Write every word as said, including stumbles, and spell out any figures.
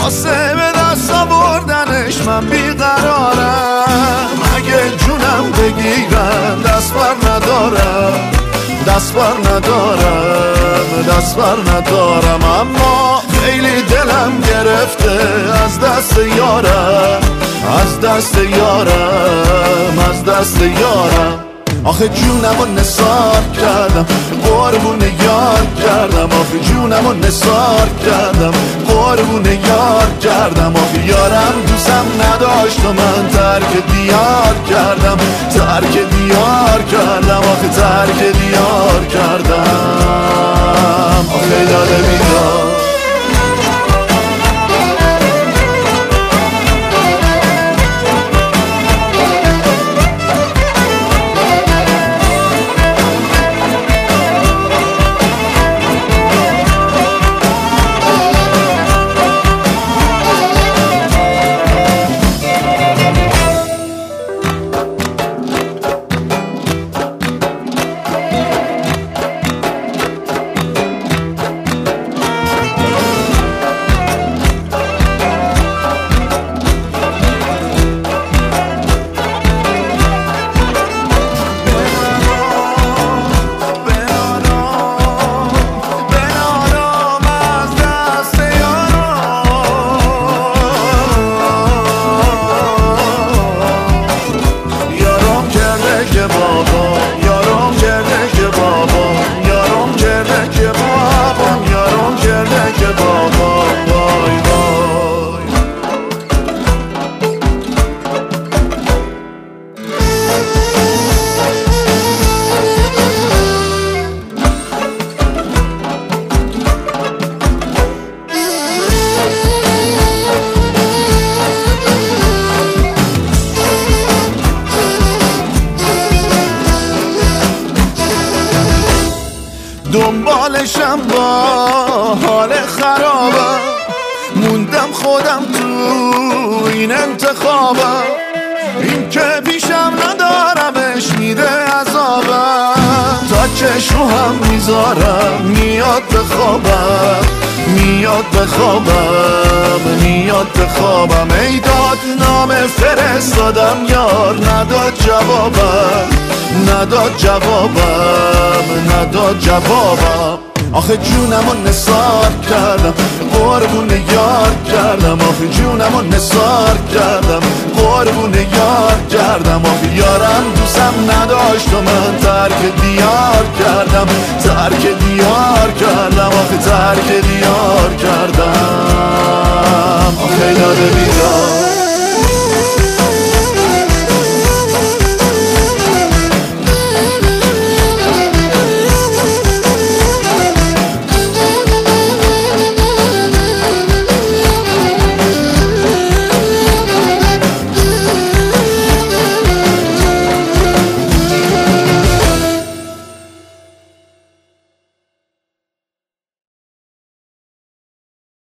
واسه به دست آوردنش من بیقرارم. اگه جونم بگیرم دست بر ندارم، دست بر ندارم، دست بر ندارم. اما خیلی دلم گرفته از دست یارم، از دست یارم، از دست یارم. آخه جونمو نثار کردم، قربون یار کردم. آخه جونمو نثار کردم، قربون یار کردم. آخه یارم دوستم نداشت و من ترک دیار کردم، ترک دیار کردم. آخه ترک دیار کردم. آخه داده بیدار دنبالشم با حال خرابم، موندم خودم تو این انتخابم. این که پیشم ندارمش میده عذابم، تا چشمو هم میذارم میاد بخوابم، میاد بخوابم، میاد بخوابم. ای داد نام فرستادم یار نداد جوابم، نداد جوابم، نداد جوابم. آخه جونمو نثار کردم، قربون یار کردم. آخه جونمو نثار کردم، قربون یار کردم. آخه یارم دوستم نداشت و من ترک دیار کردم، ترک دیار کردم. آخه ترک دیار کردم.